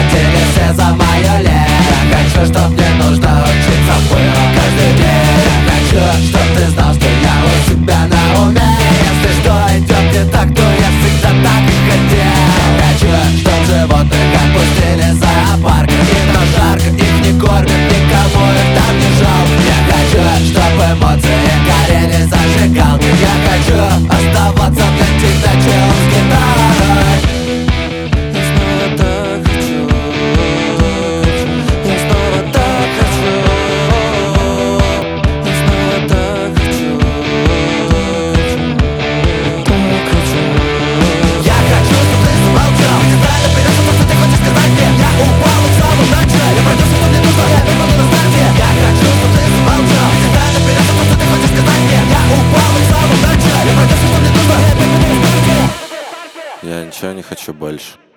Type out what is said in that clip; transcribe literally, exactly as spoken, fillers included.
заплатили все за мое лето. Я хочу, чтоб не нужно учиться было каждый день. Я хочу, чтоб ты знал, что я у себя на уме. Если что идет не так, то я всегда так и хотел. Хочу, чтоб животных отпустили в зоопарк. Им там жарко, их не кормят, никому их там не жалко. Я хочу, чтоб эмоции горели зажигалкой. Я хочу оставаться для тебя челом с гитарой. Я снова так хочу, я снова так хочу, я снова так хочу, так хочу. Я хочу, чтобы ты замолчал. Не знаю наперед, что ты хочешь сказать мне. Я упал в самом начале. Я пройду, что мне нужно, я верну на старте. Я хочу, чтобы ты замолчал. Не знаю наперед, что ты хочешь сказать мне. Я упал в самом начале. Я пройду, что мне нужно, я верну на старте. Я ничего не хочу больше.